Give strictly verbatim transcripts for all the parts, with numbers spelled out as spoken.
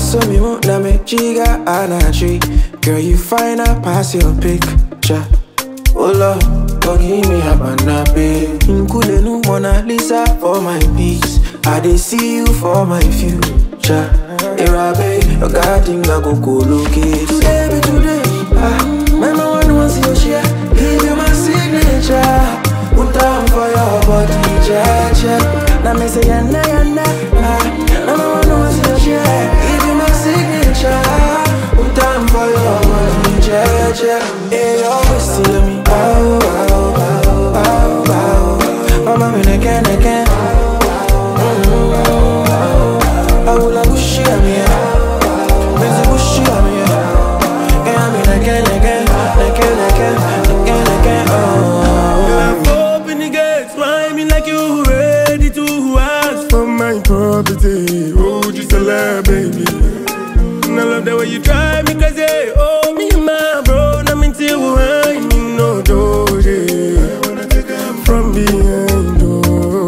saw me won't let me chiga and a tree. Girl, you find out pass your picture. Oh Lord, oh give me a banabe. Include no Mona Lisa for my peace. I dey see you for my future. Irabe, your garden I go go locate. Today be today, ah, my mama wants your share. Give you my signature. Put down for your body, check, check. Now me say yana yana, ah, my mama wants your share. Give you my signature. Put down for your body, check, check. Hey, you always see me, bow, bow, bow, bow, bow. Mama me neke neke. I will like push you at me, busy push you at me, yeah. I mean again, again, again, again, again, again, oh. I'm open the gates, why me like you ready to ask for my property? Oh, just a lie, baby. And I love the way you drive me crazy. Oh, me and my bro, I'm into wine, you know, doji. From behind, oh.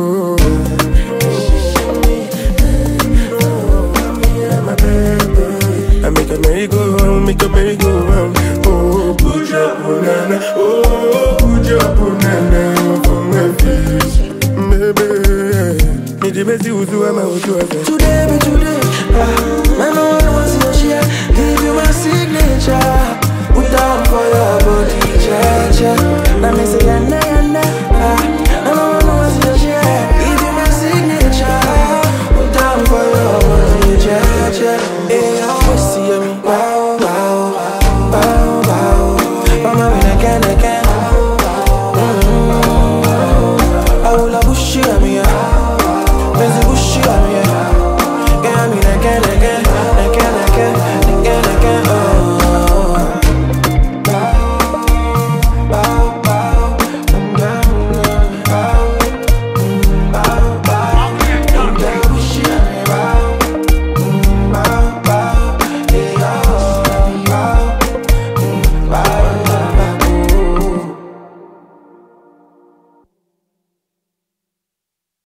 I make a merry go round, make a merry go round. Oh, put your banana, oh, put your banana for my face, baby. Me the best you do, I'm out to have. Today be today, ah, man, no one wants your share. Give you my signature. Put down for your body, check, check. Now me say